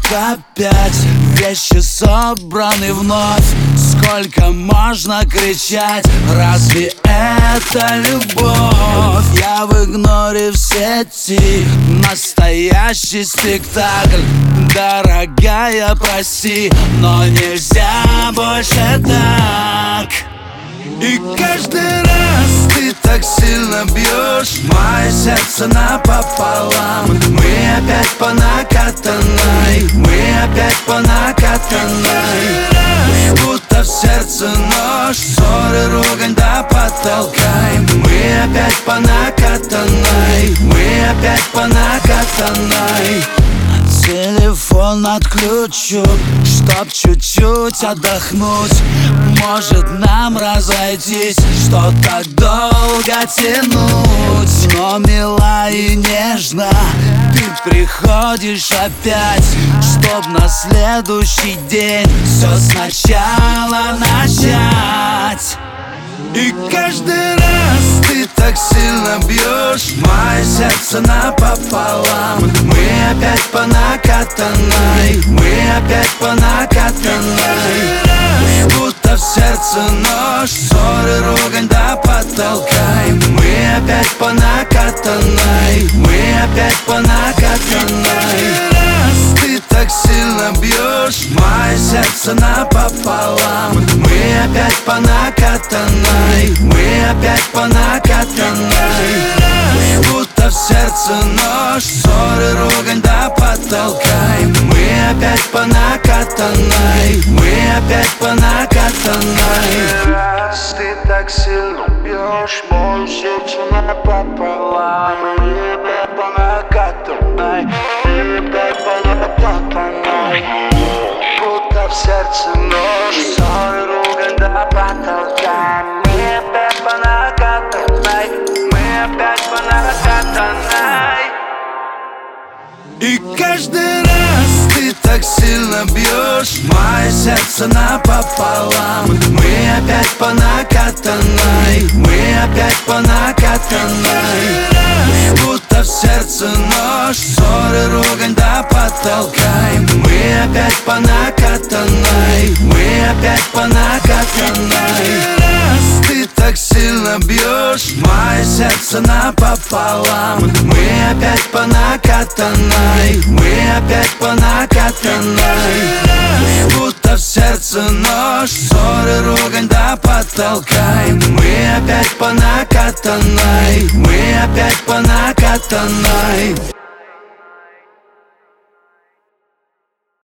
опять вещи собраны вновь. Сколько можно кричать, разве это любовь? Я в игноре в сети, настоящий спектакль. Дорогая, прости, но нельзя больше так. И каждый раз ты так сильно бьешь мое сердце напополам. Мы опять по накатанной, мы опять по накатанной. Будто в сердце нож, ссоры, ругань до потолка. Мы опять по накатанной, мы опять по накатанной. Телефон отключу, чтоб чуть-чуть отдохнуть. Может нам разойтись, что так долго тянуть? Но мила и нежно ты приходишь опять, чтоб на следующий день все сначала начать. И каждый раз ты так сильно бьешь мое сердце напополам. Мы опять по накатанной, мы опять по накатанной. Будто в сердце нож, ссоры, ругань до потолка. Мы опять по накатанной, мы опять по накатанной. Ты так сильно бьешь мое сердце напополам. Мы опять по накатанной, мы опять по накатанной. Будто в сердце нож, ссоры, ругань до потолка. Мы опять по накатанной, мы опять по накатанной. Раз ты так сильно бьешь мое сердце напополам. Мы опять по накатанной, мы опять по накатанной. Будто в сердце нож, ссоры, ругань до потолка. Мы опять по накатанной, мы опять по накатанной. И каждый раз ты так сильно бьешь мое сердце напополам. Мы опять по накатанной, мы опять по накатанной. Будто в сердце нож, ссоры, ругань до потолка. Мы опять по накатанной, мы опять по накатанной. Ты так сильно бьешь мое сердце напополам. Мы опять по накатанной, мы опять по накатанной. Будто в сердце нож, ссоры, ругань до потолка. Мы опять по накатанной, мы опять по накатанной.